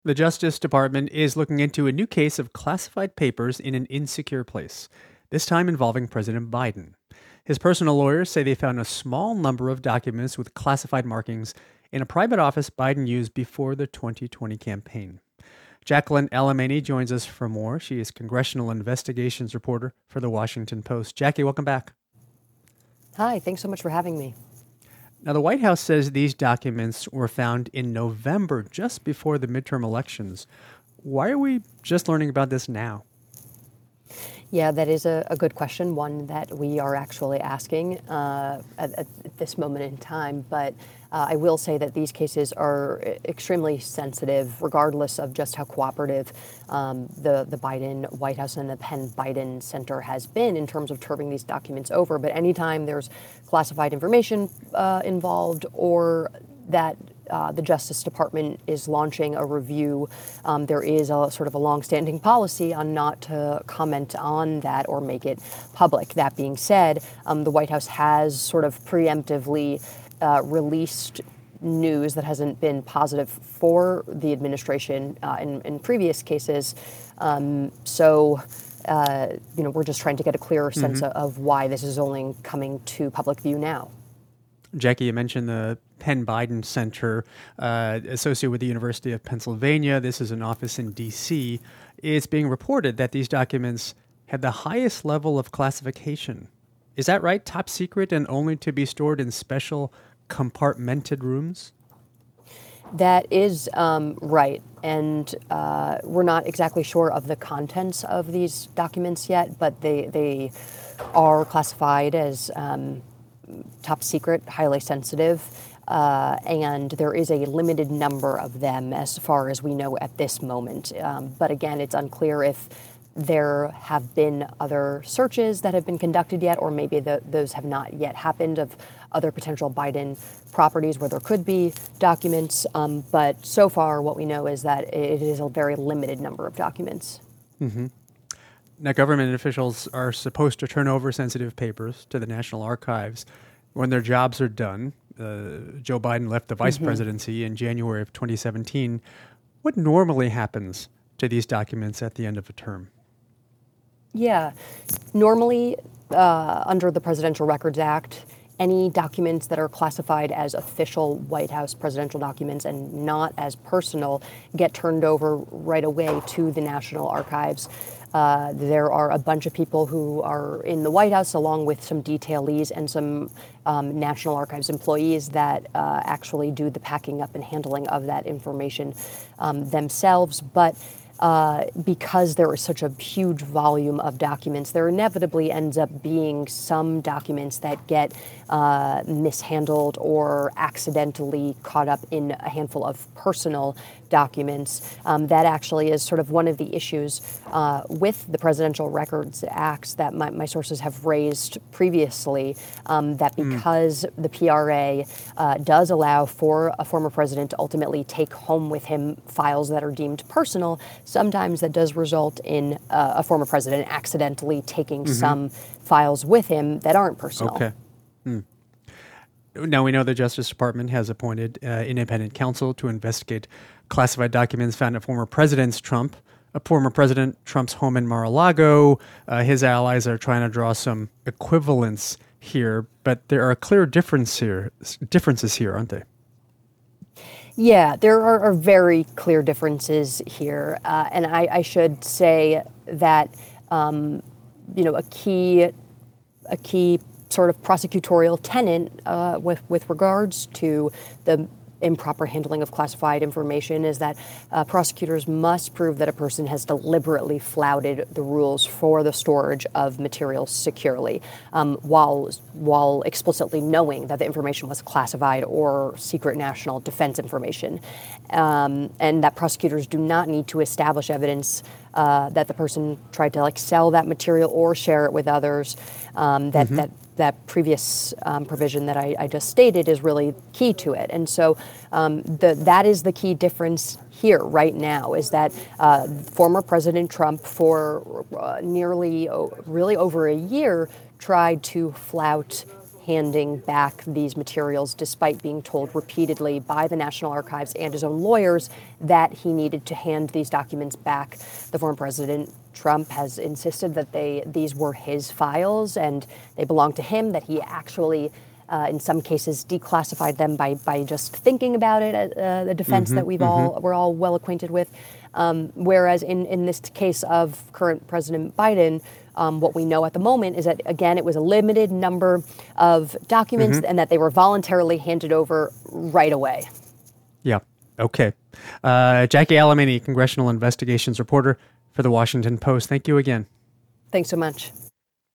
The Justice Department is looking into a new case of classified papers in an insecure place, this time involving President Biden. His personal lawyers say they found a small number of documents with classified markings in a private office Biden used before the 2020 campaign. Jacqueline Alemany joins us for more. She is congressional investigations reporter for The Washington Post. Jackie, welcome back. Hi, thanks so much for having me. Now, the White House says these documents were found in November, just before the midterm elections. Why are we just learning about this now? Yeah, that is a good question, one that we are actually asking at this moment in time. But I will say that these cases are extremely sensitive, regardless of just how cooperative the Biden White House and the Penn Biden Center has been in terms of turning these documents over. But anytime there's classified information involved, or that the Justice Department is launching a review, there is a sort of a longstanding policy on not to comment on that or make it public. That being said, the White House has sort of preemptively released news that hasn't been positive for the administration in previous cases. So we're just trying to get a clearer sense of why this is only coming to public view now. Jackie, you mentioned the Penn Biden Center associated with the University of Pennsylvania. This is an office in D.C. It's being reported that these documents had the highest level of classification. Is that right? Top secret and only to be stored in special compartmented rooms? That is right. And we're not exactly sure of the contents of these documents yet, but they are classified as top secret, highly sensitive, and there is a limited number of them as far as we know at this moment. But again, it's unclear if there have been other searches that have been conducted yet, or maybe those have not yet happened, of other potential Biden properties where there could be documents. But so far, what we know is that it is a very limited number of documents. Mm-hmm. Now, government officials are supposed to turn over sensitive papers to the National Archives when their jobs are done. Joe Biden left the vice presidency in January of 2017. What normally happens to these documents at the end of a term? Yeah. Normally, under the Presidential Records Act, any documents that are classified as official White House presidential documents and not as personal get turned over right away to the National Archives. There are a bunch of people who are in the White House, along with some detailees and some National Archives employees that actually do the packing up and handling of that information themselves. But because there is such a huge volume of documents, there inevitably ends up being some documents that get mishandled or accidentally caught up in a handful of personal documents. That actually is sort of one of the issues with the Presidential Records Acts that my sources have raised previously, that because the PRA does allow for a former president to ultimately take home with him files that are deemed personal, sometimes that does result in a former president accidentally taking some files with him that aren't personal. Okay. Now, we know the Justice Department has appointed independent counsel to investigate classified documents found at former President Trump's home in Mar-a-Lago. His allies are trying to draw some equivalence here, but there are clear differences here, aren't they? Yeah, there are very clear differences here. And I should say that, a key sort of prosecutorial tenet with regards to the improper handling of classified information is that prosecutors must prove that a person has deliberately flouted the rules for the storage of materials securely, while explicitly knowing that the information was classified or secret national defense information, and that prosecutors do not need to establish evidence that the person tried to sell that material or share it with others. That previous provision that I just stated is really key to it. And so that is the key difference here right now, is that former President Trump for nearly really over a year tried to flout handing back these materials despite being told repeatedly by the National Archives and his own lawyers that he needed to hand these documents back. The former president, Trump, has insisted that these were his files and they belong to him, that he actually in some cases declassified them by just thinking about it, the defense that we're all well acquainted with. Whereas in this case of current President Biden, what we know at the moment is that, again, it was a limited number of documents and that they were voluntarily handed over right away. Yeah. Okay. Jackie Alemany, congressional investigations reporter for The Washington Post. Thank you again. Thanks so much.